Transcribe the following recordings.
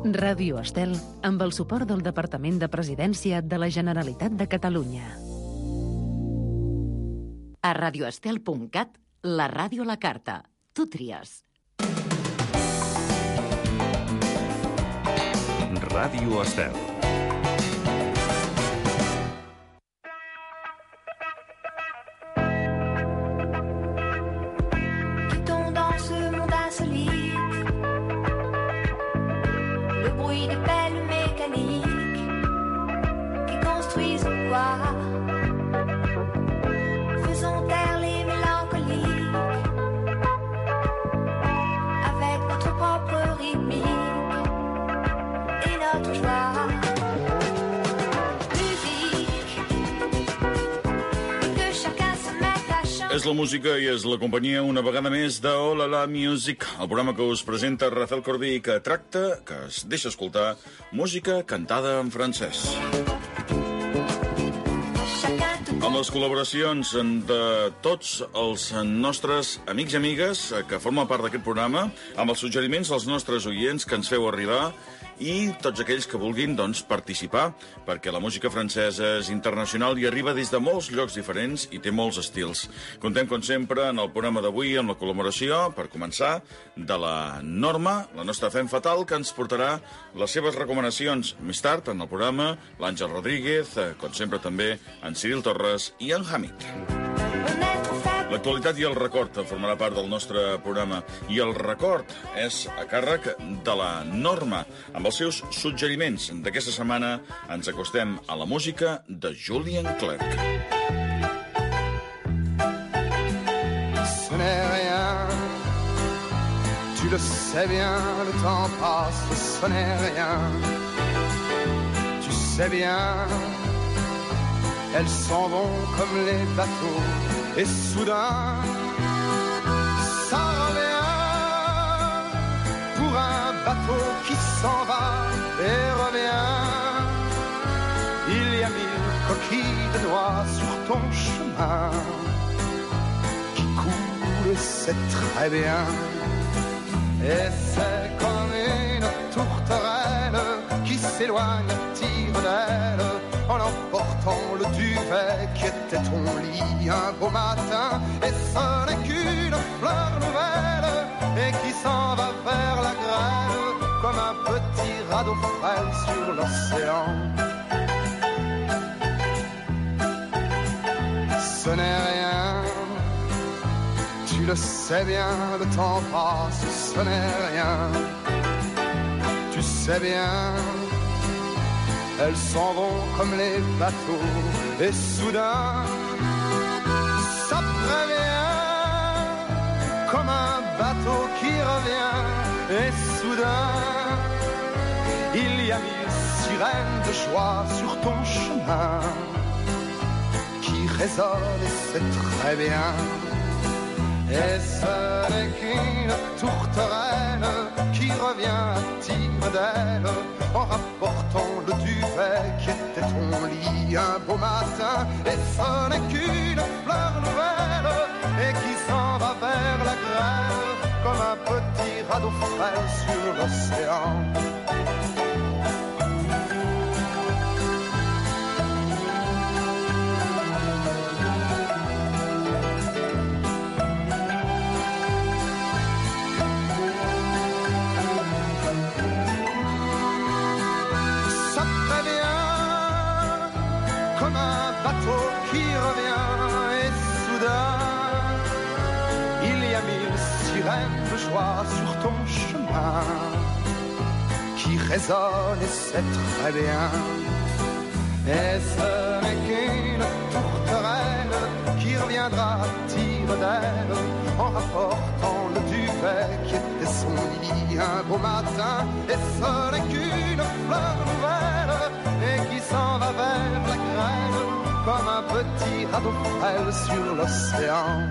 Ràdio Estel, amb el suport del Departament de Presidència de la Generalitat de Catalunya. A radioestel.cat, la ràdio a la carta. Tu tries. Ràdio Estel. Quittons dans ce monde insolite le bruit de pelles mécaniques qui construisent nos voies. Faisons taire les mélancoliques avec notre propre rythmique et notre joie. És la música i és la companyia una vegada més de Hola la Music, el programa que us presenta Rafael Corbí, que tracta, que es deixa escoltar música cantada en francès. Amb les col·laboracions de tots els nostres amics i amigues que formen part d'aquest programa, amb els suggeriments dels nostres oients que ens feu arribar i tots aquells que vulguin participar, perquè la música francesa és internacional i arriba des de molts llocs diferents i té molts estils. Contem, com sempre, en el programa d'avui amb la col·laboració, per començar, de la Norma, la nostra femme fatal, que ens portarà les seves recomanacions. Més tard, en el programa, l'Àngel Rodríguez, com sempre també en Cyril Torres i en Hamid. L'actualitat i el record formarà part del nostre programa, i el record és a càrrec de la Norma. Amb els seus suggeriments d'aquesta setmana ens acostem a la música de Julien Clerc. Ce n'est rien, tu le sais bien, le temps passe, ce n'est rien. Tu sais bien, elles s'en vont comme les bateaux. Et soudain, ça revient pour un bateau qui s'en va et revient. Il y a 1000 coquilles de noix sur ton chemin qui coulent, c'est très bien. Et c'est comme une tourterelle qui s'éloigne à tire d'aile en emportant le duvet qui était ton lit un beau matin. Et ce n'est qu'une fleur nouvelle et qui s'en va vers la grêle comme un petit radeau frêle sur l'océan. Ce n'est rien, tu le sais bien, le temps passe, ce n'est rien. Tu sais bien, elles s'en vont comme les bateaux. Et soudain, ça prévient comme un bateau qui revient. Et soudain, il y a 1000 sirènes de joie sur ton chemin qui résonnent et c'est très bien. Et ce n'est qu'une tourterelle qui revient à tire d'aile en rapportant le duvet qui était ton lit un beau matin. Et ce n'est qu'une fleur nouvelle et qui s'en va vers la grêle comme un petit radeau frêle sur l'océan. Qui revient et soudain il y a 1000 sirènes de joie sur ton chemin qui résonnent et c'est très bien. Et ce n'est qu'une tourterelle qui reviendra à tire d'aile en rapportant le duvet qui était son lit un beau matin. Et ce n'est qu'une fleur nouvelle et qui s'en va vers la grêle comme un petit radeau frêle sur l'océan.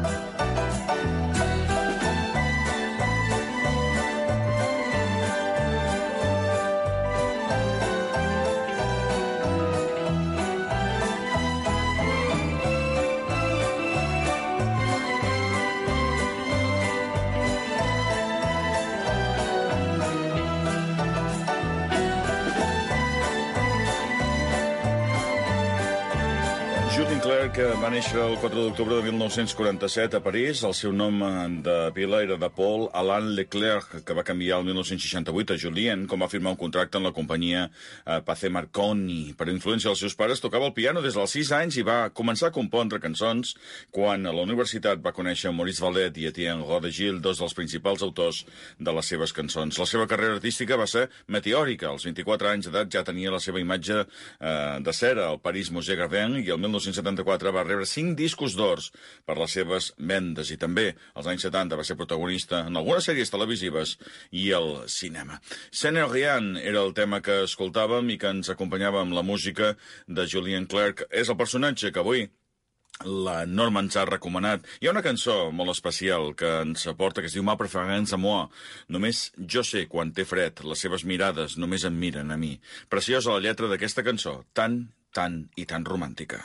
Clerc va néixer el 4 d'octubre de 1947 a París. El seu nom de pila era de Paul Alain Leclerc, que va canviar el 1968 a Julien, com va firmar un contracte en la companyia Pathé Marconi. Per influència dels seus pares, tocava el piano des dels 6 anys i va començar a compondre cançons quan a la universitat va conèixer Maurice Vallet i Etienne Rodegil, dos dels principals autors de les seves cançons. La seva carrera artística va ser meteòrica. Als 24 anys d'edat ja tenia la seva imatge de cera al París Musée Gardin i el 1974 va rebre 5 discos d'ors per les seves vendes i també als anys 70 va ser protagonista en algunes sèries televisives i el cinema. Ce n'est rien era el tema que escoltàvem i que ens acompanyava amb la música de Julien Clerc. És el personatge que avui la Norma ens ha recomanat. Hi ha una cançó molt especial que ens aporta, que es diu Ma préférence à moi. Només jo sé quan té fred, les seves mirades només em miren a mi. Preciosa la lletra d'aquesta cançó, tan i tan romàntica.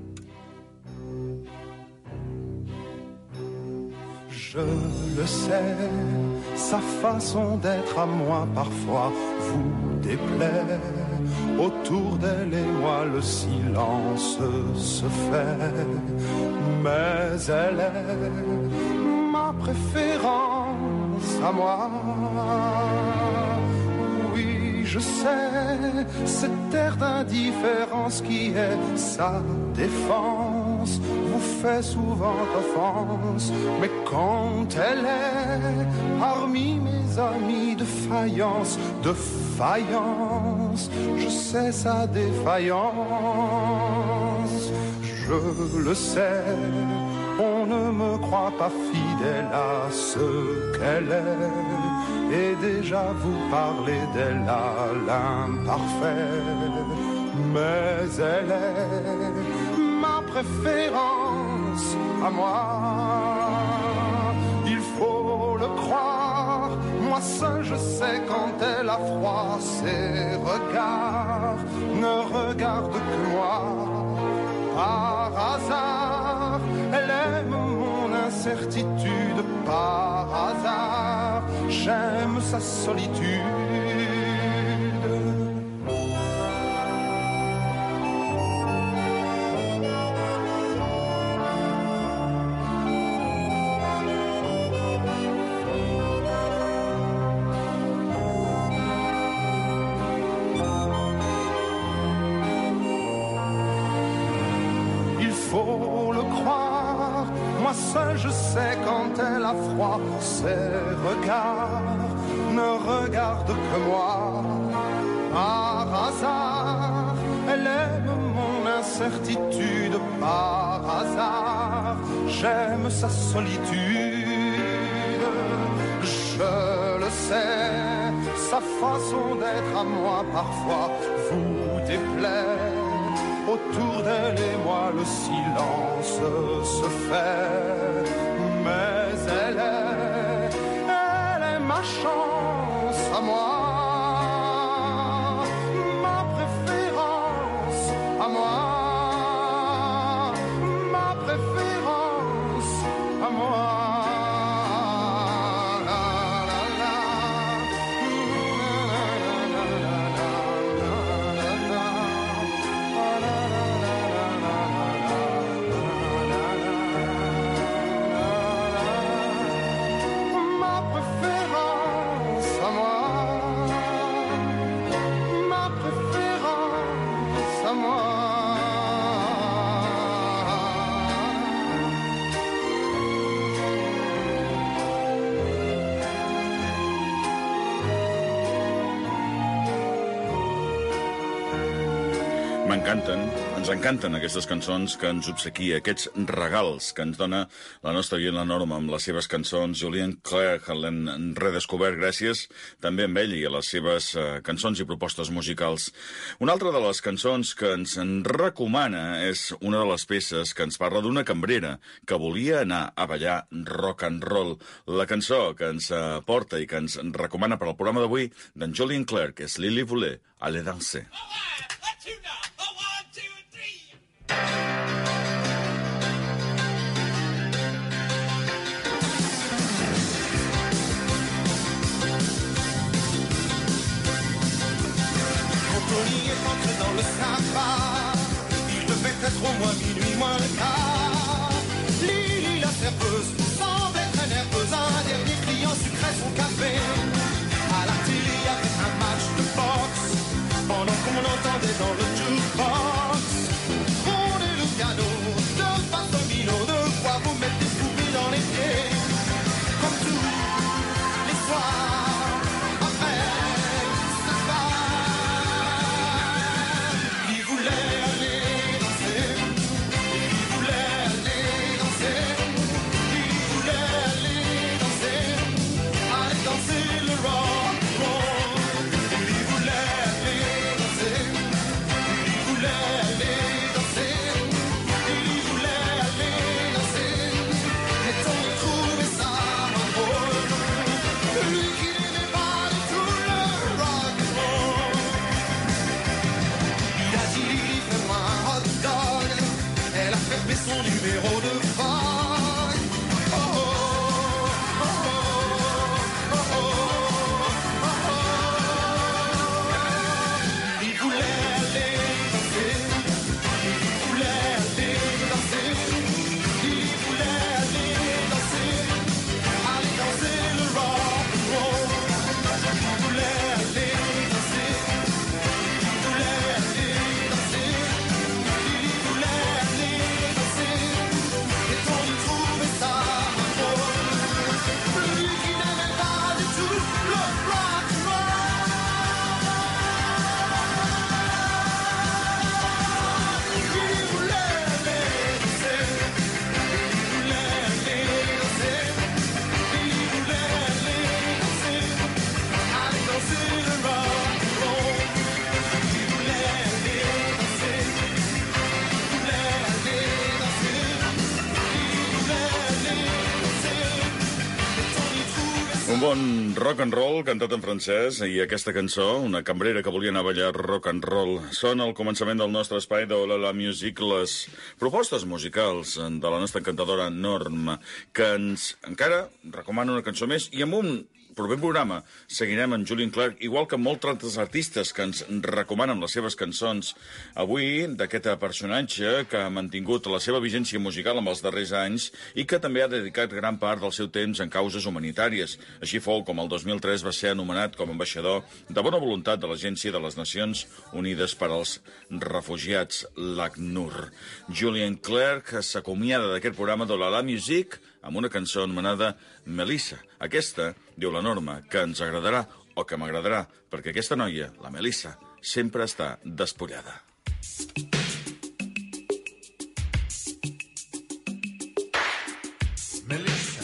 Je le sais, sa façon d'être à moi parfois vous déplaît. Autour d'elle et moi le silence se fait, mais elle est ma préférence à moi. Oui, je sais, cette air d'indifférence qui est sa défense vous fait souvent offense, mais quand elle est parmi mes amis de faïence, je sais sa défaillance. Je le sais, on ne me croit pas fidèle à ce qu'elle est, et déjà vous parlez d'elle à l'imparfait, mais elle est ma préférence à moi. Il faut le croire, moi seul je sais quand elle a froid, ses regards ne regardent que moi. Par hasard, elle aime mon incertitude, par hasard, j'aime sa solitude. Faut le croire, moi seul je sais quand elle a froid, ses regards ne regardent que moi. Par hasard, elle aime mon incertitude, par hasard, j'aime sa solitude. Je le sais, sa façon d'être à moi parfois vous déplaît. Autour d'elle et moi le silence se fait, mais elle est ma chance à moi, ma préférence à moi, ma préférence à moi. Ens encanten aquestes cançons que ens obsequia, aquests regals que ens dona la nostra oient la Norma amb les seves cançons. Julien Clerc l'hem redescobert gràcies també amb ell i a les seves cançons i propostes musicals. Una altra de les cançons que ens en recomana és una de les peces que ens parla d'una cambrera que volia anar a ballar rock and roll. La cançó que ens porta i que ens recomana per al programa d'avui d'en Julien Clerc és Lily Voulait aller danser. Anthony est entré dans le sabbat. Il devait être au moins minuit moins le cas. Lily la serveuse semble être nerveuse. Un dernier client sucrait son café. À la télé il y avait un match de boxe pendant qu'on entendait dans le jukebox rouler le piano de façon Milo. De quoi vous mettre des poupées dans les pieds. Comme tous les soirs après ce bar. Il voulait aller danser. Il voulait aller danser. Il voulait aller danser. Aller danser le rock and roll. Il voulait aller danser. Il voulait aller danser. Il voulait aller danser. Mais on trouvait ça drôle. Lui qui n'aimait pas du tout le rock and roll. Il a dit Lily, fais-moi un hot dog. Elle a fait son numéro de vague. Oh oh, oh oh, oh oh, oh oh. Il voulait aller danser. Il voulait aller danser. Il voulait aller danser. Aller danser le rock and roll. Il voulait aller danser. Il voulait aller danser. Il voulait aller danser. Et on y trouvait ça drôle. Lui qui n'aimait pas du tout le rock and roll. Il voulait aller danser. Il voulait aller danser. Il voulait aller danser. Aller danser le rock and roll. Il voulait aller danser. Il voulait aller danser. Il voulait aller danser. Et on y trouvait ça. Un bon rock and roll cantat en francès i aquesta cançó, una cambrera que volia anar a ballar rock and roll, són al començament del nostre espai de Hola la Music, les propostes musicals de la nostra encantadora Norm, que ens encara recomana una cançó més i amb un proper programa seguirem en Julian Clark, igual que molts altres artistes que ens recomanen les seves cançons. Avui, d'aquest personatge que ha mantingut la seva vigència musical amb els darrers anys i que també ha dedicat gran part del seu temps en causes humanitàries. Així fou com el 2003 va ser anomenat com a ambaixador de bona voluntat de l'Agència de les Nacions Unides per als Refugiats, l'ACNUR. Julian Clark s'acomiada d'aquest programa de la Music amb una cançó anomenada Melissa. Aquesta, diu la Norma, que ens agradarà o que m'agradarà, perquè aquesta noia, la Melissa, sempre està despullada. Melissa.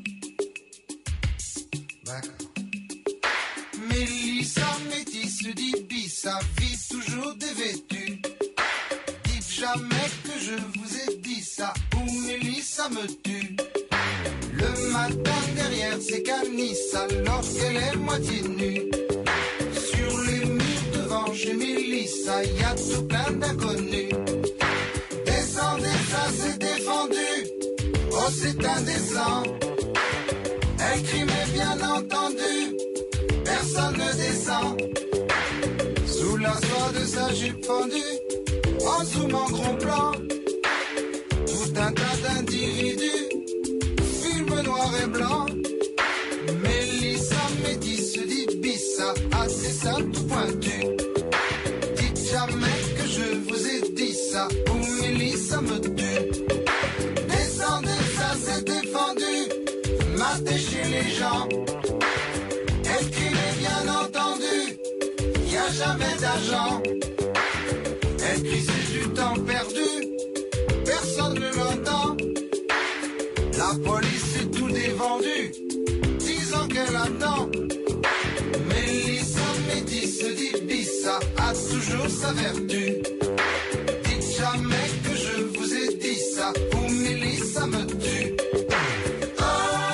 D'accord. Mélissa, métisse d'Ibissa, vie toujours dévêtue. Dites jamais que je vous ai dit ça, ou Mélissa me tue. Le matin derrière ses canisses, alors qu'elle est moitié nue. Sur les murs devant chez Mélissa, y a tout plein d'inconnus. Descendez, ça c'est défendu. Oh, c'est indécent. Elle crie, mais bien entendu, personne ne descend. Sous la soie de sa jupe fendue, en zoomant gros plan, tout un tas d'individus, film noir et blanc. Mélissa, métisse d'Ibissa, a ses seins tout pointus. Dites jamais que je vous ai dit ça, ou Mélissa me tue. Descendez, ça c'est défendu, matez chez les gens. Elle crie, mais bien entendu, y a jamais d'argent. Elle crie, c'est du temps perdu, personne ne l'entend. La police est tout dévendu, 10 ans qu'elle attend. Mélissa, métisse d'Ibissa, a toujours sa vertu. Dites jamais que je vous ai dit ça, ou Mélissa me tue. Oh,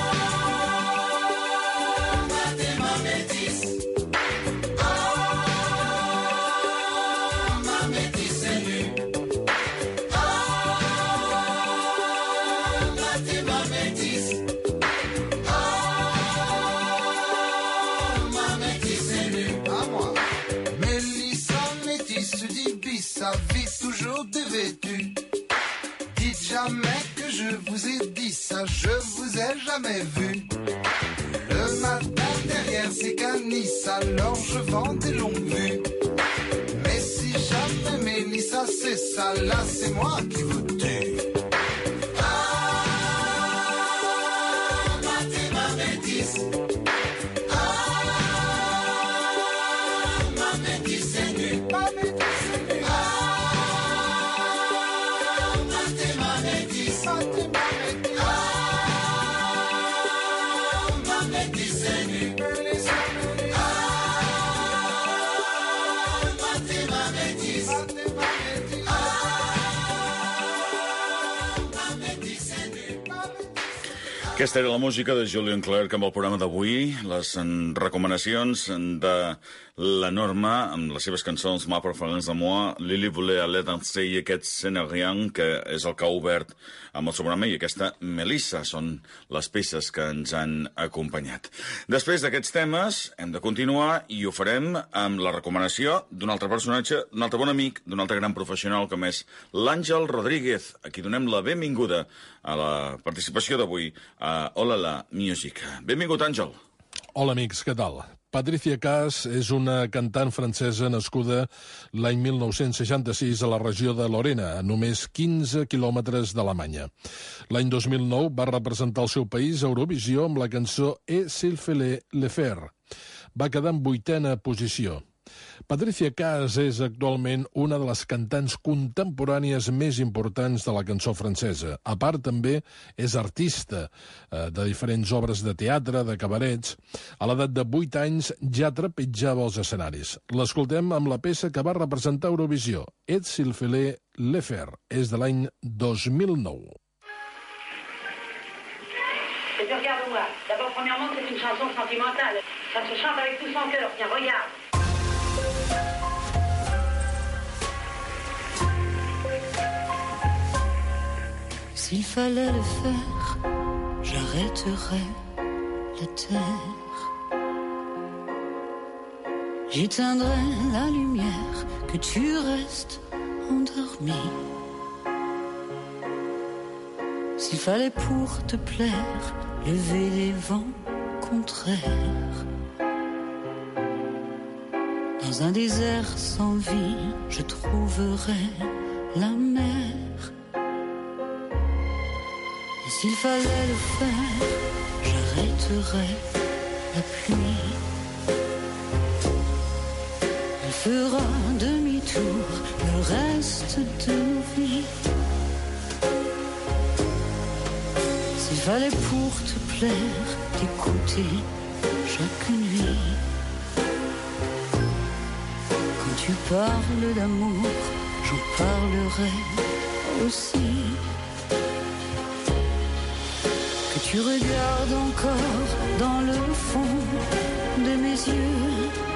ma métisse. Oh, ma métisse est nue. Oh, ma métisse. Oh, ma métisse est nue. À moi. Mélissa, métisse d'Ibissa. jamais vu. Le matin derrière ces canisses, alors je vends des longues vues. Mais si jamais Mélissa c'est ça, là c'est moi qui vous tue. Aquesta era la música de Julian Clerc amb el programa d'avui, les recomanacions de la Norma, amb les seves cançons Ma préférence de moi, Lili voulait aller danser i aquest Senerian, que és el que ha obert amb el seu programa, i aquesta Melissa són les peces que ens han acompanyat. Després d'aquests temes hem de continuar i ho farem amb la recomanació d'un altre personatge, d'un altre bon amic, d'un altre gran professional com és l'Àngel Rodríguez, a qui donem la benvinguda a la participació d'avui a Olala Music. Benvingut, Àngel. Hola, amics, què tal? Patricia Cass és una cantant francesa nascuda l'any 1966 a la regió de Lorena, a només 15 quilòmetres d'Alemanya. L'any 2009 va representar el seu país a Eurovisió amb la cançó Et s'il fallait le faire. Va quedar en 8a posició. Patricia Cass és actualment una de les cantants contemporànies més importants de la cançó francesa. A part, també és artista de diferents obres de teatre, de cabarets. A l'edat de 8 anys ja trepitjava els escenaris. L'escoltem amb la peça que va representar Eurovisió, Et s'il fallait le faire. És de l'any 2009. Et puis regarde-moi. D'abord, premièrement, c'est une chanson sentimentale. Ça se chante avec tout son cœur. Tiens, regarde. S'il fallait le faire, j'arrêterais la terre. J'éteindrais la lumière, que tu restes endormi. S'il fallait pour te plaire, lever les vents contraires. Dans un désert sans vie, je trouverais la mer. S'il fallait le faire, j'arrêterais la pluie. Elle fera demi-tour le reste de nos vies. S'il fallait pour te plaire, t'écouter chaque nuit. Quand tu parles d'amour, j'en parlerai aussi. Tu regardes encore dans le fond de mes yeux,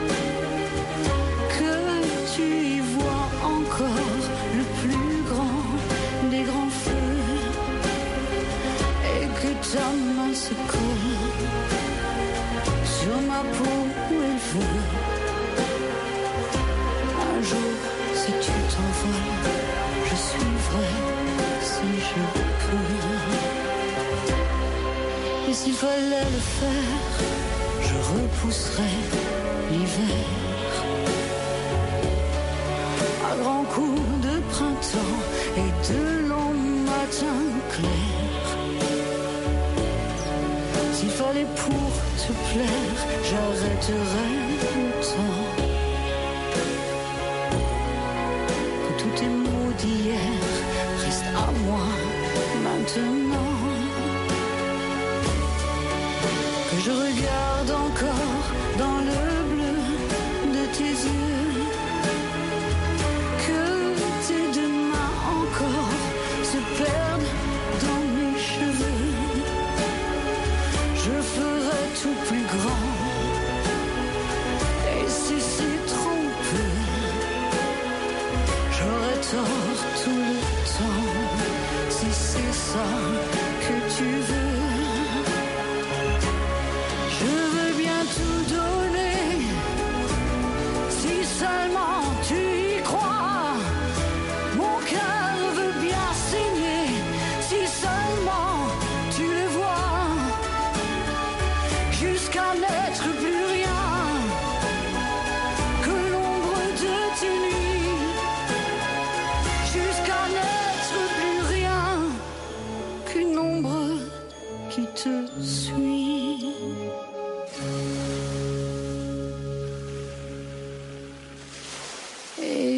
que tu y vois encore le plus grand des grands feux, et que ta main se colle sur ma peau où elle veut. Un jour, si tu t'envoles, je suivrai si je peux. Et s'il fallait le faire, je repousserais l'hiver. À grands coups de printemps et de longs matins clairs. S'il fallait pour te plaire, j'arrêterais le temps. Que tous tes mots d'hier restent à moi maintenant. Je regarde encore dans le bleu de tes yeux, que tes deux mains encore se perdent dans mes cheveux. Je ferai tout plus grand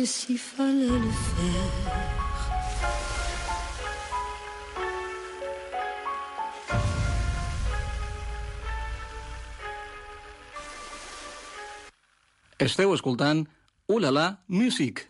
s'il fallait le faire. Esteu escoltant Ulala Music.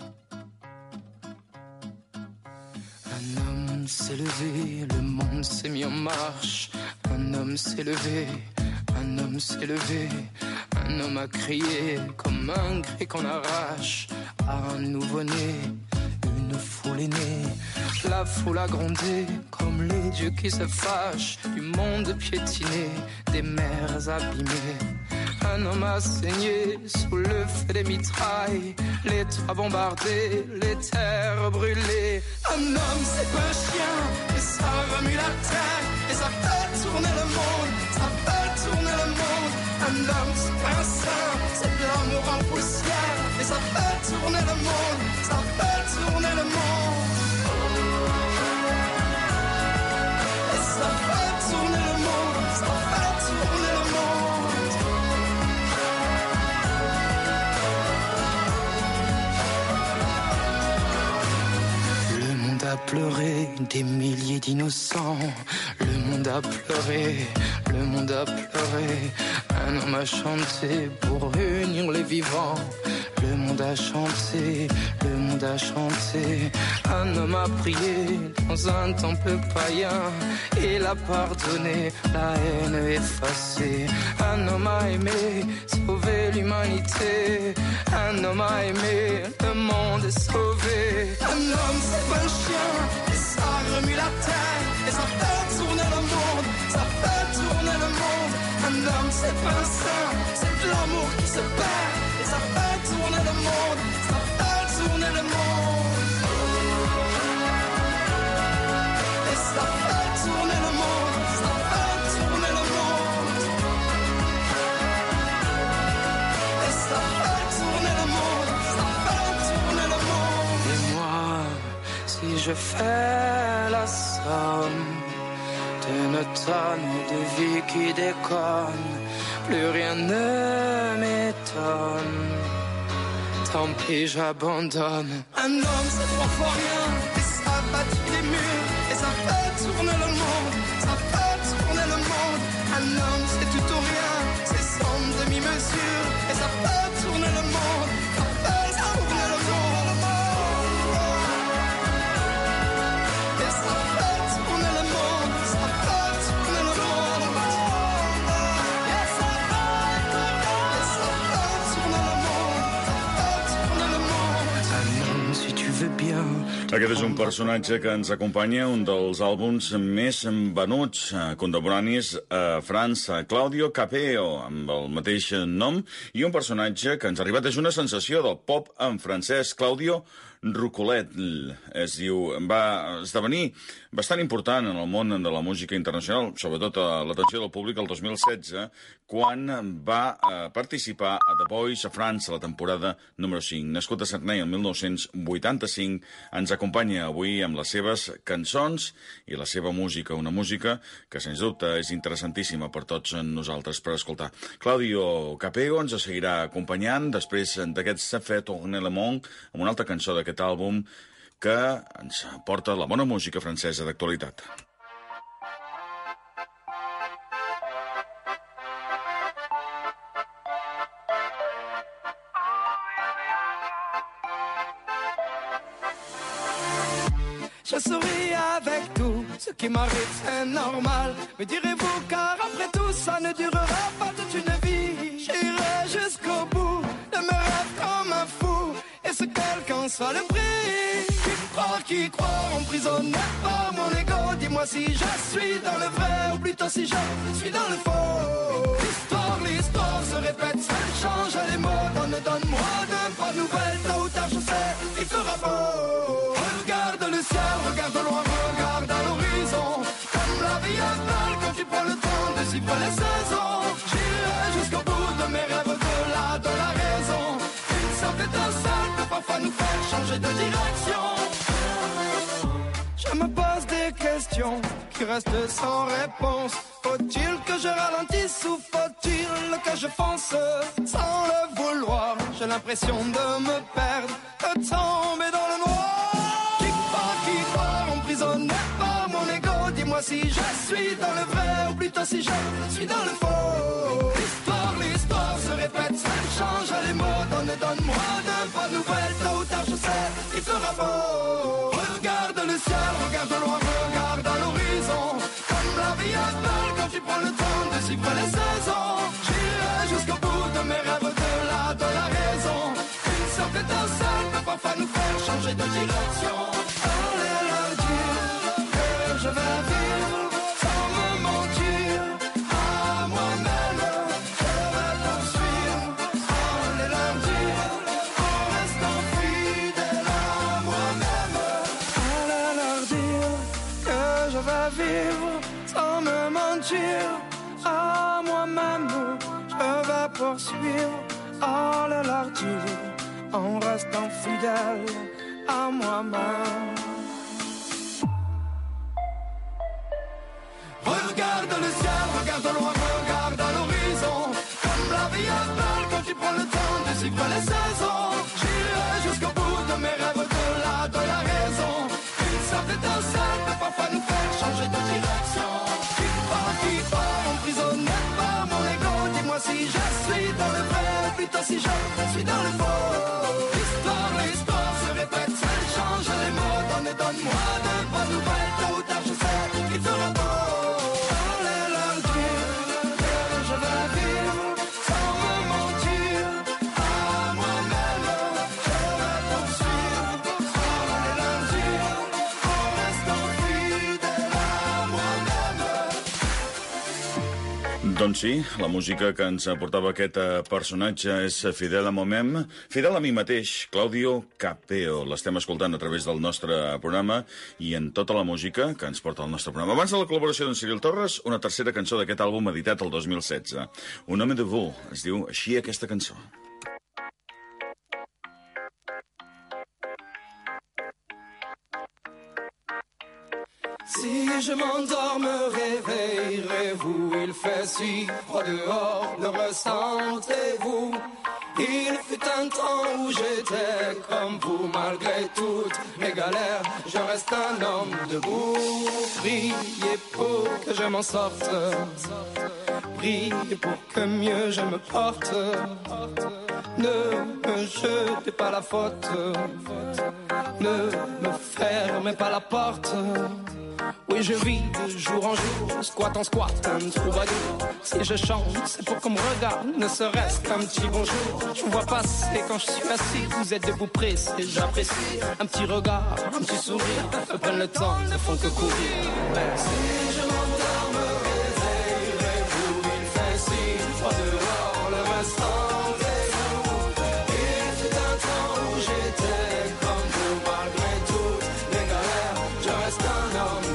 Un homme s'est levé, le monde s'est mis en marche. Un homme s'est levé, un homme s'est levé. Un homme a crié comme un cri qu'on arrache à un nouveau-né. Une foule est née, la foule a grondé comme les dieux qui se fâchent. Du monde piétiné, des mers abîmées. Un homme a saigné sous le feu des mitrailles, les toits bombardés, les terres brûlées. Un homme c'est pas un chien, et ça remue la terre, et ça fait tourner le monde, ça fait tourner le monde. Un homme c'est pas un saint, c'est de l'amour en poussière, et ça fait tourner le monde, ça fait tourner le monde. Et ça fait tourner le monde, ça fait tourner le monde. Le monde a pleuré, des milliers d'innocents. Le monde a pleuré, le monde a pleuré. Un homme a chanté pour réunir les vivants. Le monde a chanté, le monde a chanté. Un homme a prié dans un temple païen. Il a pardonné, la haine effacée. Un homme a aimé, sauver l'humanité. Un homme a aimé, le monde est sauvé. Un homme c'est pas un chien, et ça remue la terre, et ça fait tourner le monde, ça fait tourner le monde. Un homme c'est pas un saint, c'est de l'amour qui se perd, et ça fait tourner le monde, ça fait tourner le monde. Et ça fait tourner le monde, ça fait tourner le monde. Et ça fait tourner le monde, ça fait tourner le monde. Et moi, si je fais la somme d'une tonne de vie qui déconne, plus rien ne m'étonne. Tant pis, j'abandonne. Un homme, c'est 3 fois rien, et ça bâtit les murs, et ça fait tourner le monde, ça fait tourner le monde. Un homme, c'est tout ou rien, c'est sans demi-mesure, et ça fait tourner le monde, ça fait tourner le monde. Et ça fait tourner le monde, ça fait tourner le monde. Et ça fait tourner le monde, ça fait tourner le monde. Un homme, si tu veux bien. Aquest és un personatge que ens acompanya, un dels àlbums més venuts contemporanis a França, Claudio Capeo, amb el mateix nom, i un personatge que ens ha arribat, és una sensació del pop en francès, Claudio Roucolet, es diu, va esdevenir bastant important en el món de la música internacional, sobretot a l'atenció del públic el 2016, quan va participar a The Voice a França, la temporada número 5. Nascut a Cernay el 1985, ens acompanya avui amb les seves cançons i la seva música, una música que, sens dubte, és interessantíssima per tots nosaltres per escoltar. Claudio Capeo ens seguirà acompanyant després d'aquest Ça fait tourner le monde, amb una altra cançó d'aquest àlbum que ens porta la bona música francesa d'actualitat. Je souris avec tout, ce qui m'arrive c'est normal. Me direz-vous car après tout ça ne durera pas toute une vie. J'irai jusqu'au bout de mes rêves comme un fou, et ce quel qu'en soit le prix. Qui croit emprisonné par mon ego. Dis-moi si je suis dans le vrai, ou plutôt si je suis dans le faux. L'histoire se répète, seul change les mots. Donne-moi de bonnes nouvelles, tôt ou tard je sais, il fera beau. Regarde le ciel, regarde loin, regarde à l'horizon. Comme la vie est belle quand tu prends le temps de suivre les saisons. J'irai jusqu'au bout de mes rêves, au-delà de la raison. Une simple étincelle peut parfois nous faire changer de direction. Je me pose des questions qui restent sans réponse. Faut-il que je ralentisse ou faut-il que je fonce sans le vouloir? J'ai l'impression de me perdre, que tomber dans le noir. Qui part, emprisonné par mon ego. Dis-moi si je suis dans le vrai ou plutôt si je suis dans le faux. L'histoire se répète, ça change les mots. Donne-moi de bonnes nouvelles, tôt ou tard je sais, il fera beau. Regarde le ciel, regarde loin, regarde à l'horizon. Comme la vie est belle quand tu prends le temps de suivre les saisons. J'irai jusqu'au bout de mes rêves, au-delà de la raison. Une sorte d'étincelle peut parfois nous faire changer de direction. Allez leur dire que je vais vivre sans me mentir à moi-même. Je vais poursuivre. Allez leur dire en restant fidèle à moi-même. Allez leur dire que je vais vivre sans me mentir à moi-même. Je vais poursuivre. Allez leur dire en restant fidèle à moi-même. Regarde le ciel, regarde loin, regarde à l'horizon. Comme la vie est belle quand tu prends le temps de suivre les saisons. J'irai jusqu'au bout de mes rêves, au-delà de la raison. Une sorte d'étincelle peut parfois nous faire changer de direction. Qui part, emprisonné par mon ego. Dis-moi si je suis dans le vrai, plutôt si je suis dans le faux. L'histoire se répète, ça change les mots. Donne-moi de bonnes nouvelles, tôt ou tard je sais qu'il fera beau. Allez leur dire que je vais vivre sans me mentir à moi-même. Je vais poursuivre. Allez leur dire en restant fidèle à moi-même. Doncs sí, la música que ens aportava aquest personatge és fidel a Momem, fidel a mi mateix, Claudio Capeo. L'estem escoltant a través del nostre programa i en tota la música que ens porta el nostre programa. Abans de la col·laboració d'en Cyril Torres, una tercera cançó d'aquest àlbum editat el 2016. Un home de vous, es diu així aquesta cançó. Si je m'endors, me réveillerez-vous. Il fait si froid dehors, le ressentez-vous? Il fut un temps où j'étais comme vous. Malgré toutes mes galères, je reste un homme debout. Priez pour que je m'en sorte, priez pour que mieux je me porte. Ne me jetez pas la faute, ne me fermez pas la porte. Oui, je vis de jour en jour, squat en squat, un troubadour. Si je chante, c'est pour qu'on me regarde, ne serait-ce qu'un petit bonjour. Je vous vois passer quand je suis assis, vous êtes debout pressé, j'apprécie. Un petit regard, un petit sourire, me prennent le temps, ne font que courir. Merci. Si je m'endors, me réveillerez-vous. Il fait si froid dehors, le ressentez-vous? Il fut un temps où j'étais comme vous, malgré toutes mes galères, je reste un homme.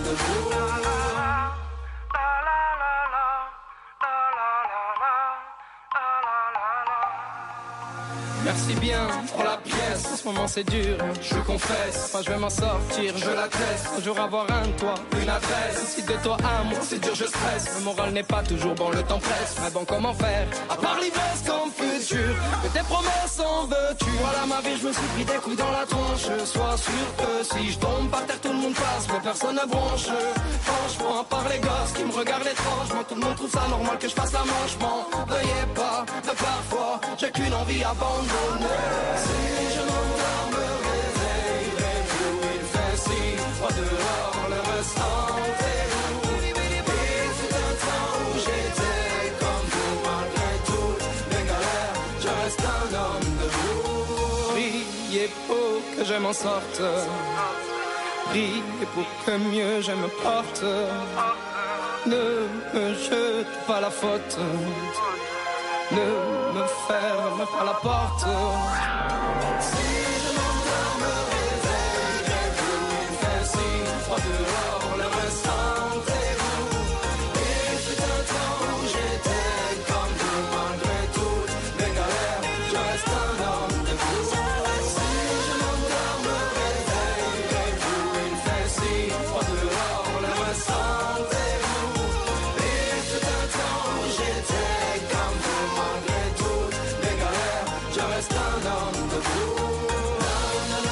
Merci bien pour la pièce, en ce moment c'est dur, je confesse. Moi je vais m'en sortir, je l'atteste. Un jour avoir un toit, une adresse. Si de toi à moi c'est dur, je stresse. Le moral n'est pas toujours bon, le temps presse. Mais bon, comment faire, à part l'ivresse comme futur, que tes promesses en veux-tu? Voilà ma vie, je me suis pris des coups dans la tronche. Sois sûr que si je tombe par terre, tout le monde passe, mais personne ne bronche. Franchement, à part les gosses qui me regardent étrangement, tout le monde trouve ça normal que je fasse la manche. M'en veuillez pas, de parfois j'ai qu'une envie abandonnée. Si je m'endors, me réveillerez-vous. Il fait si froid dehors, le ressentez-vous? Il fut un temps où j'étais comme vous, malgré toutes mes galères, je reste un homme debout. Priez pour que je m'en sorte, priez pour que mieux je me porte. Ne me jete pas la faute, ne me ferme pas la porte. Si je m'endors, me réveillerez-vous. Il fait si froid dehors, le ressentez-vous? Il fut un temps où j'étais comme vous, malgré toutes mes galères, je reste un homme debout. Si je m'endors, me réveillerez-vous. Il fait si froid dehors, le ressentez-vous? Il fut un temps où j'étais comme vous, malgré toutes mes galères, je reste un homme debout.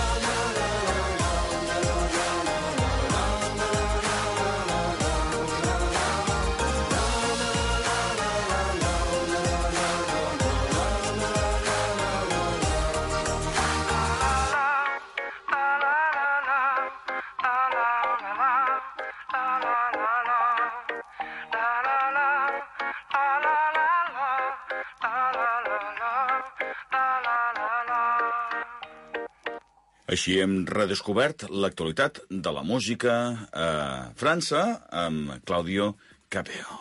Així hem redescobert l'actualitat de la música a França amb Claudio Capeo.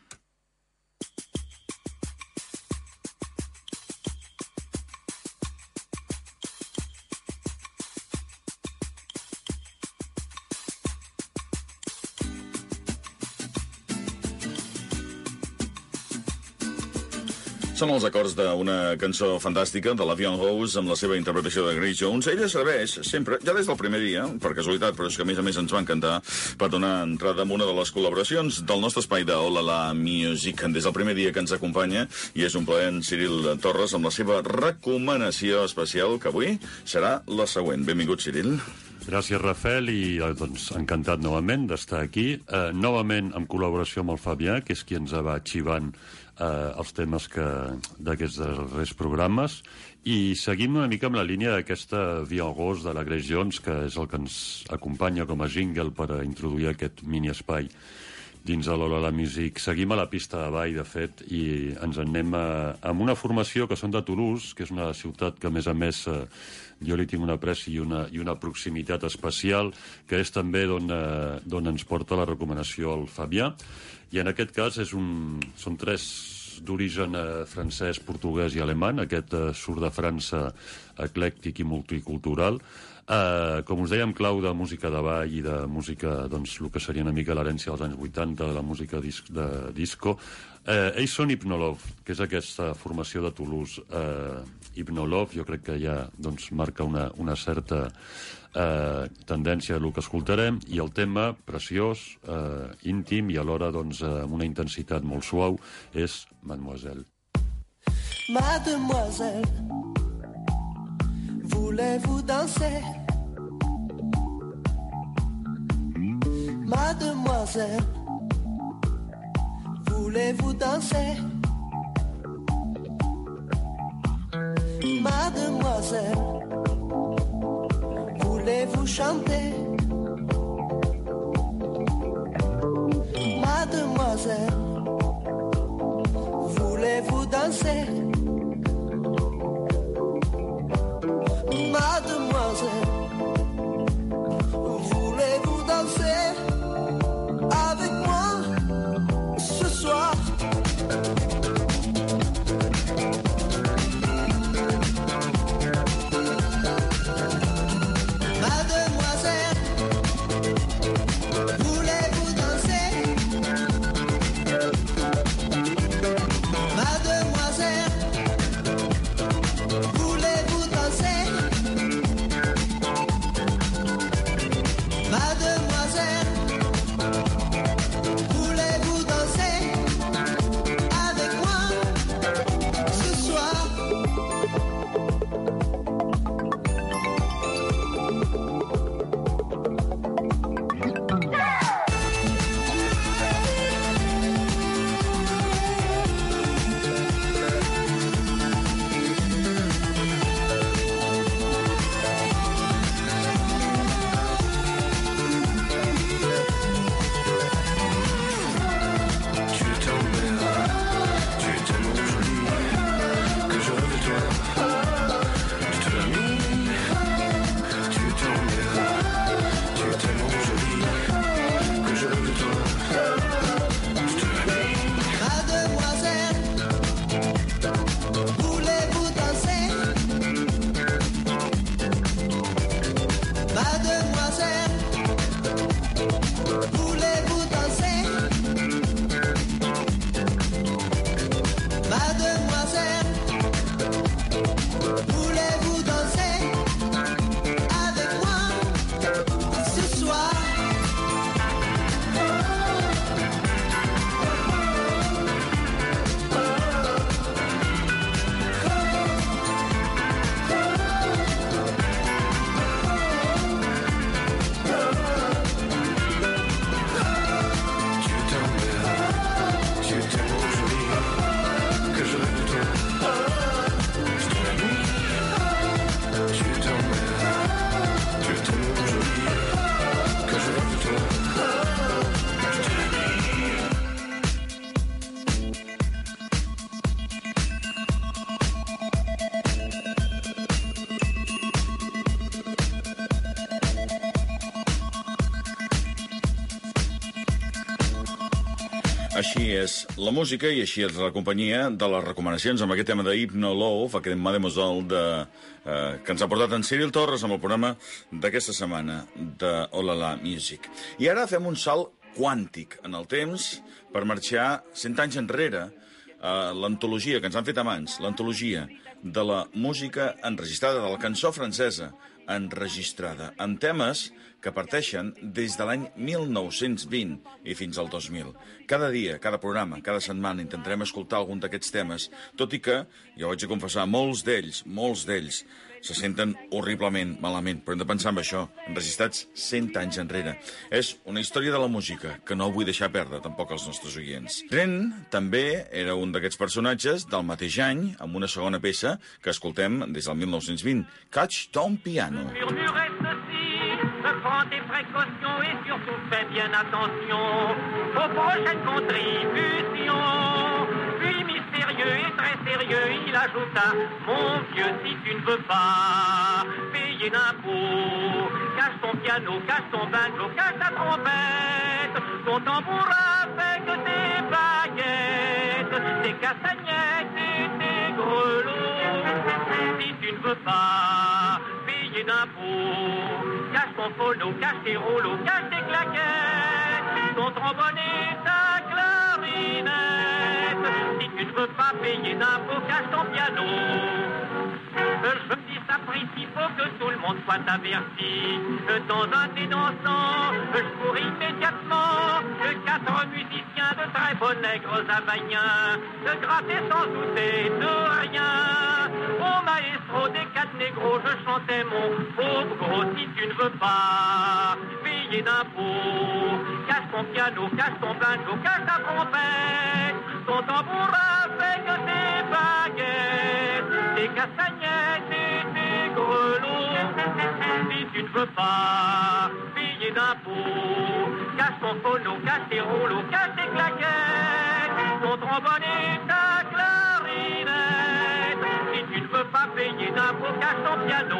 Són els acords d'una cançó fantàstica de la Vion Rose amb la seva interpretació de Grace Jones. Ella serveix sempre, ja des del primer dia, per casualitat, però és que a més ens va encantar, per donar entrada amb una de les col·laboracions del nostre espai de Hola La Music. Des del primer dia que ens acompanya, i és un plaer en Cyril Torres amb la seva recomanació especial, que avui serà la següent. Benvingut, Cyril. Gràcies, Rafael, i doncs encantat novament d'estar aquí. Novament en col·laboració amb el Fabià, que és qui ens va arxivant els temes d'aquests darrers programes, i seguim una mica amb la línia d'aquesta Vion Rose de la Grace Jones, que és el que ens acompanya com a jingle per a introduir aquest mini-espai dins de l'Hola La Music. Seguim a la pista de ball, de fet, i ens en anem amb una formació que són de Toulouse, que és una ciutat que, a més, jo li tinc una apreci i una proximitat especial, que és també d'on ens porta la recomanació el Fabià. I en aquest cas són tres d'origen francès, portuguès i alemany. Aquest surt de França, eclèctic i multicultural. Com us deia, amb clau de música de ball i de música, doncs, el que seria una mica l'herència dels anys 80, de la música de disco. Ells són Hypnolove, que és aquesta formació de Toulouse. Hypnolove, jo crec que ja marca una certa tendència del que escoltarem, i el tema preciós, íntim i alhora amb una intensitat molt suau és Mademoiselle. Mademoiselle, voulez-vous danser? Mademoiselle, voulez-vous danser? Mademoiselle, voulez-vous chanter? Mademoiselle, voulez-vous danser? Mademoiselle, voulez-vous danser avec moi ce soir? Així és la música i així és la companyia de les recomanacions amb aquest tema d'Hypno Love, aquest Mademoiselle que ens ha portat en Cyril Torres amb el programa d'aquesta setmana de Oh La La Music. I ara fem un salt quàntic en el temps per marxar 100 anys enrere a l'antologia que ens han fet abans, l'antologia de la música enregistrada, de la cançó francesa enregistrada, amb temes que parteixen des de l'any 1920 i fins al 2000. Cada dia, cada programa, cada setmana intentarem escoltar algun d'aquests temes, tot i que, ja ho haig de confessar, molts d'ells se senten horriblement malament, però hem de pensar en això, enregistrats 100 anys enrere. És una història de la música que no vull deixar perdre tampoc als nostres oients. Ren també era un d'aquests personatges del mateix any, amb una segona peça que escoltem des del 1920, Catch Ton Piano. Prends tes précautions et surtout fais bien attention aux prochaines contributions. Puis mystérieux et très sérieux, il ajouta: mon vieux, si tu ne veux pas payer d'impôts, cache ton piano, cache ton banjo, cache ta trompette, ton tambour avec tes baguettes, tes castagnettes et tes grelots. Si tu ne veux pas payer d'impôts, cache ton phono, cache tes rouleaux, cache tes claquettes, ton trombone et ta clarinette. Si tu ne veux pas payer d'impôts, cache ton piano. Je dis ça il faut que tout le monde soit averti. Dans un thé dansant, je cours immédiatement 4 musiciens de très beaux nègres havaïens, de gratter sans douter de rien. Au maestro des 4 négros, je chantais mon pauvre gros. Si tu ne veux pas payer d'impôts, cache ton piano, cache ton banjo, cache ta trompette, ton tambour avec tes baguettes, tes castagnettes et tes grelots. Si tu ne veux pas payer d'impôts, cache ton phono, cache tes rouleaux, cache tes claquettes, ton trombone et ta clarinette. Si tu ne veux pas payer d'impôts, cache ton piano.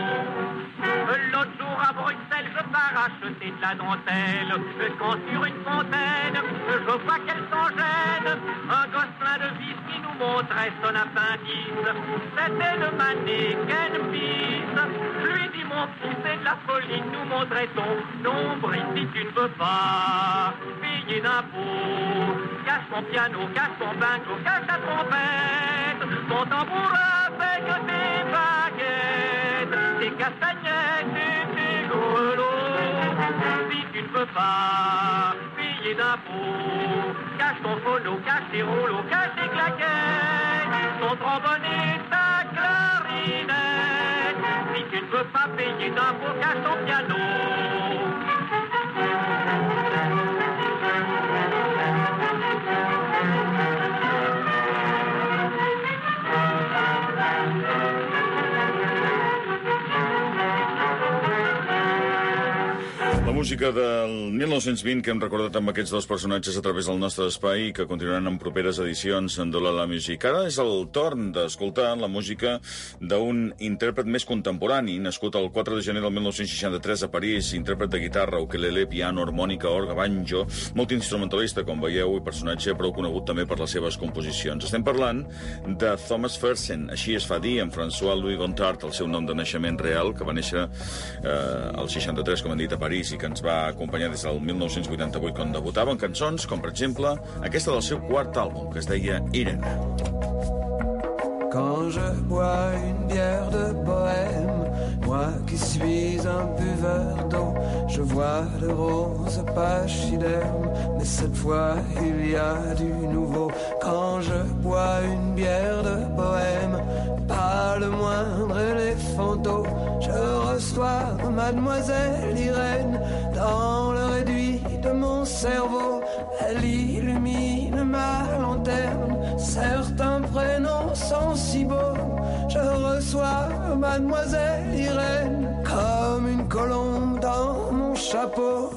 L'autre jour à Bruxelles, je pars acheter de la dentelle, quand sur une fontaine, je vois qu'elle s'en gêne. Un gosse plein de vis qui nous montrait son appendice, c'était le mannequin fils. Je lui dis: mon fils, c'est de la folie, nous montrer ton nombril. Si tu ne veux pas payer d'impôts, cache ton piano, cache ton banjo, cache ta trompette, ton tambour avec tes baguettes, tes castagnettes et tes grelots. Si tu ne veux pas payer d'impôts, cache ton phono, cache tes rouleaux, cache tes claquettes, ton trombone et ta clarinette. Si tu ne veux pas payer d'impôts, cache ton piano. La música del 1920 que hem recordat amb aquests dos personatges a través del nostre espai i que continuaran en properes edicions de la Music. Ara és el torn d'escoltar la música d'un intèrpret més contemporani, nascut el 4 de gener del 1963 a París, intèrpret de guitarra, ukelele, piano, harmònica, orgue, banjo, multiinstrumentalista, com veieu, i personatge prou conegut també per les seves composicions. Estem parlant de Thomas Fersen, així es fa dir, en François-Louis Gontard, el seu nom de naixement real, que va néixer al 63, com hem dit, a París, i que ens va acompanyar des del 1988 quan debutava en cançons com, per exemple, aquesta del seu quart àlbum, que es deia Irene. Quand je bois une bière de bohème, moi qui suis un buveur d'eau, je vois de roses pachydermes, mais cette fois il y a du nouveau. Quand je bois une bière de bohème, pas le moindre éléphanteau, je reçois Mademoiselle Irène dans le réduit de mon cerveau. Elle illumine ma lanterne, certains prénoms sont si beaux. Je reçois Mademoiselle Irène comme une colombe dans mon chapeau.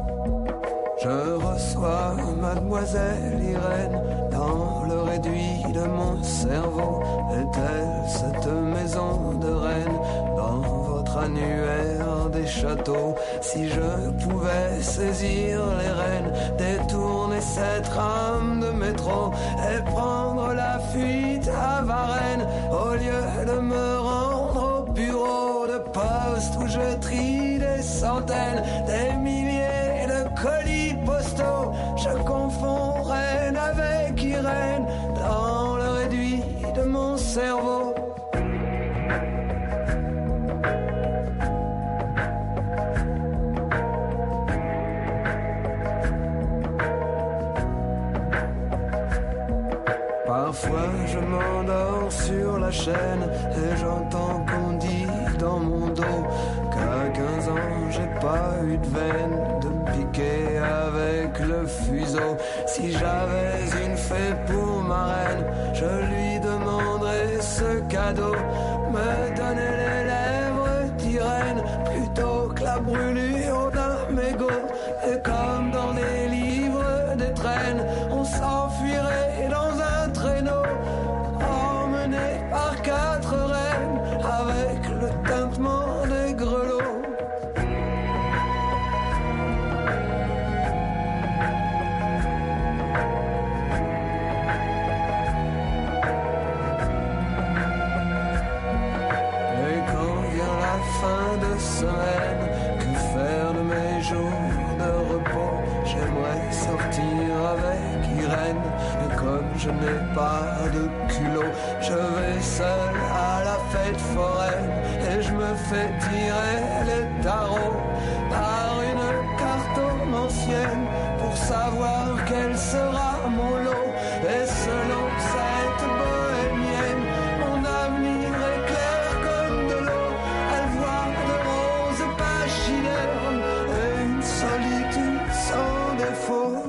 Je reçois Mademoiselle Irène dans le réduit de de mon cerveau est-elle cette maison de reine dans votre annuaire des châteaux? Si je pouvais saisir les rênes, détourner cette rame de métro et prendre la fuite à Varennes, au lieu de me rendre au bureau de poste où je trie des centaines, des milliers de colis postaux, je confonds reine avec Irène dans le réduit de mon cerveau. Parfois je m'endors sur la chaîne et j'entends qu'on dit dans mon dos qu'à 15 ans j'ai pas eu de veine de piquer avec le fuseau. Si j'avais une fée pour ma reine, je lui demanderais ce cadeau, me donner les lèvres d'Irène plutôt que la brûlure d'un mégot. Et comme dans des livres d'étrennes, on s'enfuirait dans un traîneau, emmené par 4 reines avec le tintement des grelots. Et quand vient la fin de semaine, que faire de mes jours de repos? J'aimerais sortir avec Irène, mais comme je n'ai pas de culot, je vais seul à la fête foraine et je me fais tirer les tarots par une cartomancienne pour savoir quel sera mon lot. Et selon cette bohémienne, mon avenir est clair comme de l'eau. Elle voit de roses pachydermes et une solitude sans défaut.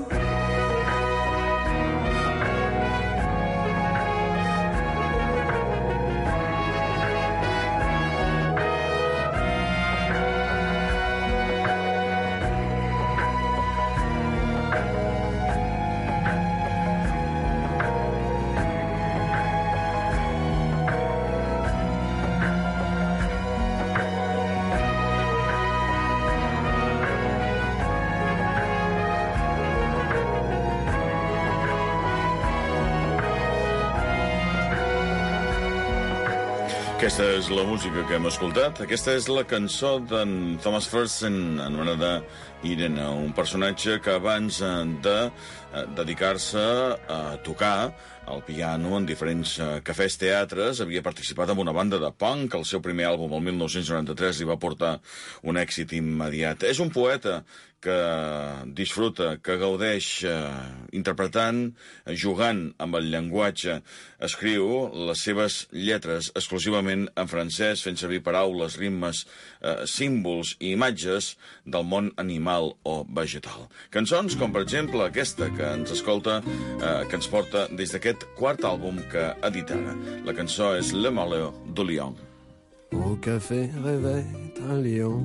Aquesta és la música que hem escoltat. Aquesta és la cançó d'en Thomas Fersen, anomenada Irene, un personatge que abans de dedicar-se a tocar el piano en diferents cafès teatres havia participat en una banda de punk. El seu primer àlbum, el 1993, li va portar un èxit immediat. És un poeta que disfruta, que gaudeix interpretant, jugant amb el llenguatge. Escriu les seves lletres exclusivament en francès, fent servir paraules, ritmes, símbols i imatges del món animal o vegetal. Cançons com, per exemple, aquesta que ens escolta, que ens porta des d'aquest quart àlbum que editara. La cançó és Le Malheur du Lion. Au café rêvait un lion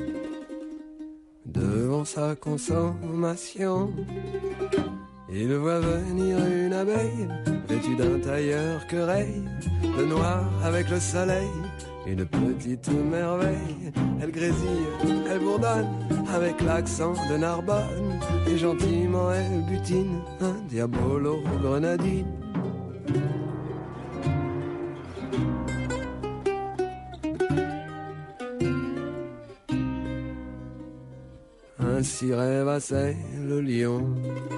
devant sa consommation. Il voit venir une abeille vêtue d'un tailleur querelle, le noir avec le soleil, une petite merveille. Elle grésille, elle bourdonne avec l'accent de Narbonne, et gentiment elle butine un diabolo grenadine. Ainsi rêvassait le lion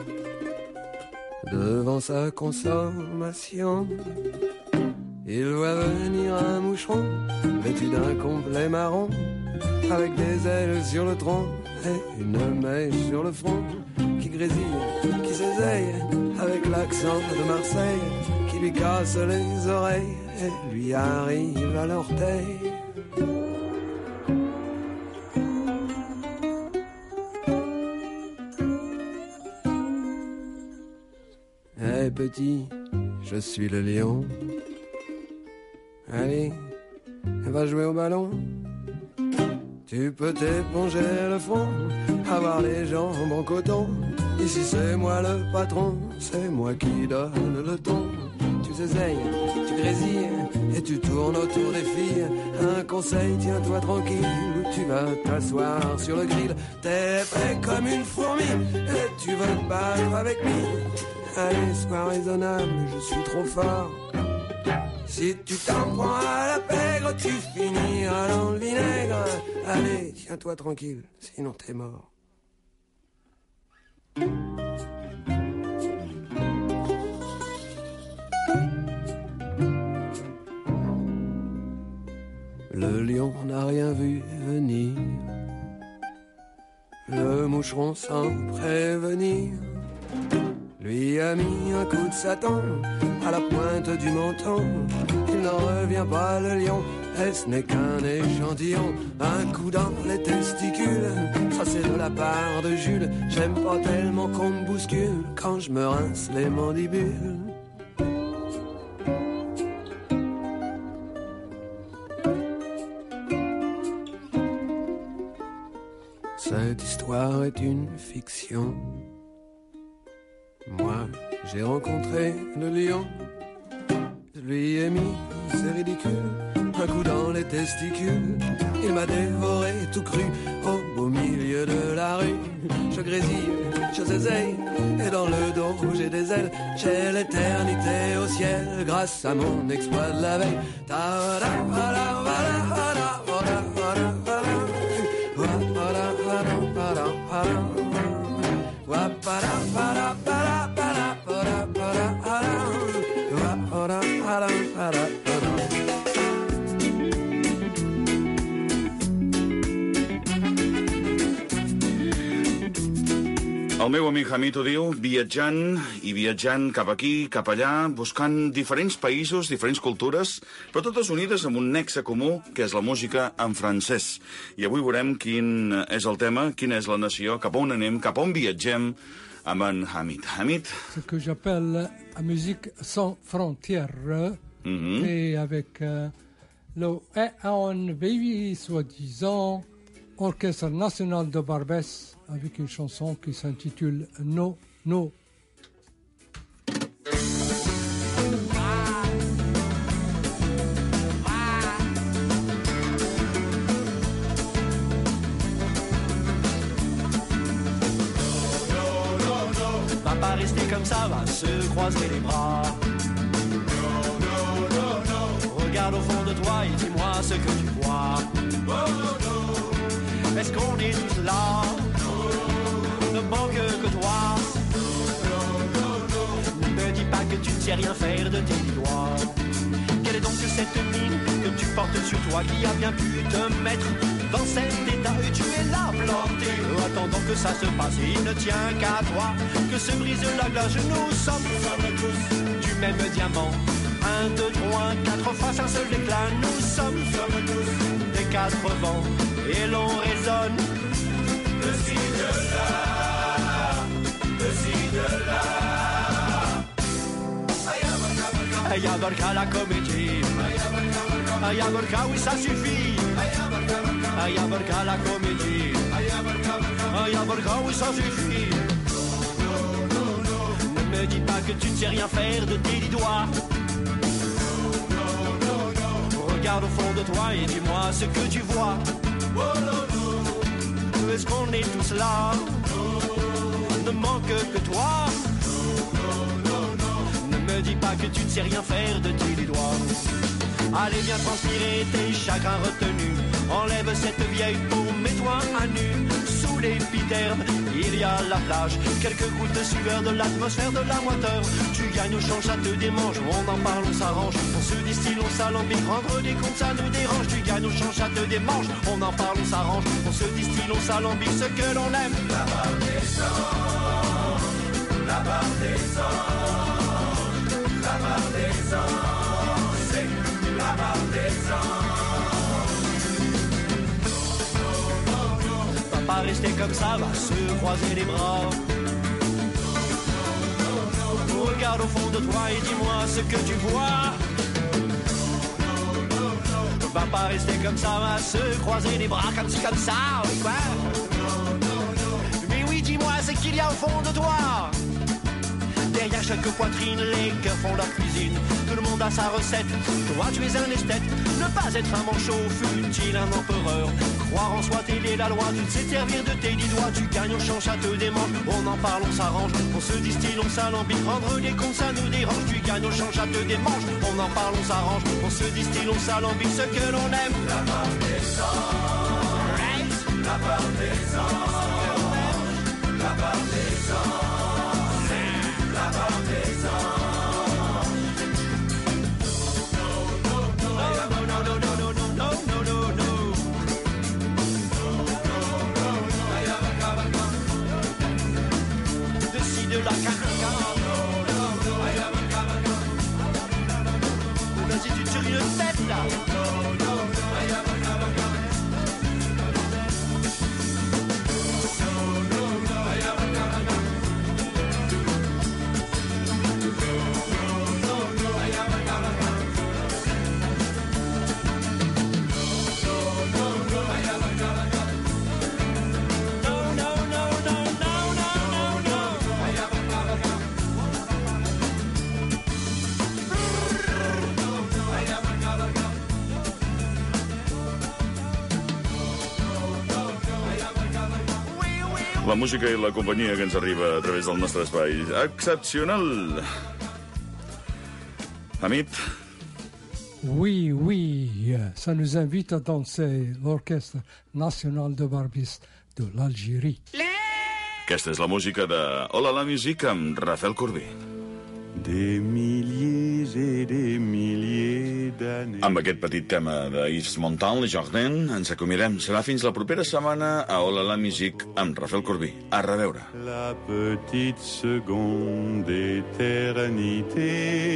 devant sa consommation. Il voit venir un moucheron vêtu d'un complet marron, avec des ailes sur le tronc et une mèche sur le front, qui grésille, qui s'éseille avec l'accent de Marseille, qui lui casse les oreilles et lui arrive à l'orteil. Hey petit, je suis le lion. Allez, va jouer au ballon. Tu peux t'éponger le front, avoir les jambes en coton. Ici c'est moi le patron, c'est moi qui donne le ton. tu essayes, tu grésilles et tu tournes autour des filles. Un conseil, tiens-toi tranquille, tu vas t'asseoir sur le grill. T'es prêt comme une fourmi et tu veux te battre avec lui. Allez, sois raisonnable, je suis trop fort. Si tu t'en prends à la pègre, tu finiras dans le vinaigre. Allez, tiens-toi tranquille, sinon t'es mort. Le lion n'a rien vu venir, le moucheron sans prévenir lui a mis un coup de Satan à la pointe du menton. Il n'en revient pas le lion, et ce n'est qu'un échantillon. Un coup dans les testicules, ça c'est de la part de Jules. J'aime pas tellement qu'on me bouscule quand je me rince les mandibules. Cette histoire est une fiction. Moi, j'ai rencontré le lion. Je lui ai mis, c'est ridicule, un coup dans les testicules. Il m'a dévoré tout cru au beau milieu de la rue. Je grésille, je zézeille, et dans le dos j'ai des ailes. J'ai l'éternité au ciel grâce à mon exploit de la veille. El meu amic Hamid ho diu, viatjant cap aquí, cap allà, buscant diferents països, diferents cultures, però totes unides amb un nexe comú, que és la música en francès. I avui veurem quin és el tema, quina és la nació, cap on anem, cap on viatgem, amb en Hamid. Hamid? Ce que j'appelle la musique sans frontières, et avec le E.A.O.N. Baby, soi-disant, Orchestre National de Barbès, avec une chanson qui s'intitule No, No. Va pas rester comme ça, va se croiser les bras. Regarde au fond de toi et dis-moi ce que tu vois. Est-ce qu'on est tous là? Ne manque que toi. Ne me dis pas que tu ne sais rien faire de tes doigts. Quelle est donc cette mine que tu portes sur toi qui a bien pu te mettre dans cet état? Et tu es là planté, attendant que ça se passe. Et il ne tient qu'à toi que se brise la glace. Nous sommes tous du même diamant. 1, 2, 3, 4 faces, un seul éclat. Nous sommes tous des 4 vents. Et l'on résonne de ci, de là, de ci, de là. Ayabarka la comédie, Ayabarka oui ça suffit. Ayabarka la comédie, Ayabarka oui ça suffit. Ne me dis pas que tu ne sais rien faire de tes 10 doigts. Regarde au fond de toi et dis-moi ce que tu vois. Est-ce qu'on est tous là? Ne manque que toi. Ne me dis pas que tu ne sais rien faire de tes doigts. Allez, viens transpirer tes chagrins retenus. Enlève cette vieille peau, mets-toi à nu. Sous l'épiderme, il y a la plage. Quelques gouttes de sueur de l'atmosphère, de la moiteur. Tu gagnes au change, ça te démange. On en parle, on s'arrange. On se distille, on s'alambique. Rendre des comptes, ça nous dérange. Tu gagnes au change, ça te démange. On en parle, on s'arrange. On se distille, on s'alambique. Ce que l'on aime. La barre des anges. La barre des anges. La barre des anges. C'est la barre des anges. Va pas rester comme ça, va se croiser les bras. Regarde au fond de toi et dis-moi ce que tu vois. Va pas rester comme ça, va se croiser les bras comme ci, comme ça, oui quoi. Mais oui, dis-moi ce qu'il y a au fond de toi. Derrière derrière chaque poitrine, les cœurs font leur cuisine. Tout le monde a sa recette, toi tu es un esthète. Ne pas être un manchot, fut-il un empereur. Croire en soi, t'aider la loi, tu sais servir de tes 10 doigts. Tu gagnes, on change, ça te démange. On en parle, on s'arrange, on se distille, on s'alambie. Rendre des comptes, ça nous dérange. Tu gagnes, on change, ça te démange. On en parle, on s'arrange, on se distille, on s'alambie. Ce que l'on aime, la part des anges, right? La part des anges, la part des anges, la part des anges. De la canica. Vas-y, tu tires une tête là. La música i la companyia que ens arriba a través del nostre espai. Excepcional! Hamid? Oui, oui, ça nous invite à danser l'Orchestre National de Barbis de l'Algérie. Aquesta és la música de Hola la Musique amb Rafael Corbí. Des milliers et des milliers d'années. Amb aquest petit tema de Yves Montand, Le Jardin, ens acomiadem. Serà fins la propera setmana a Hola la Musique amb Rafael Corbí. A reveure. La petite seconde d'éternité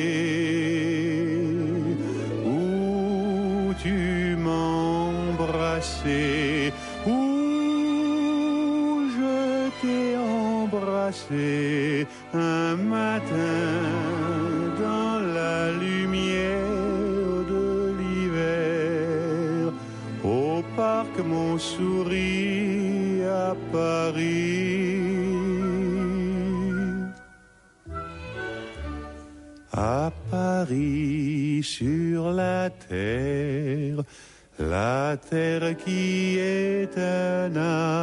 où tu m'embrassais, où je t'ai embrassé un matin dans la lumière de l'hiver au parc Montsouris à Paris. À Paris sur la terre qui est un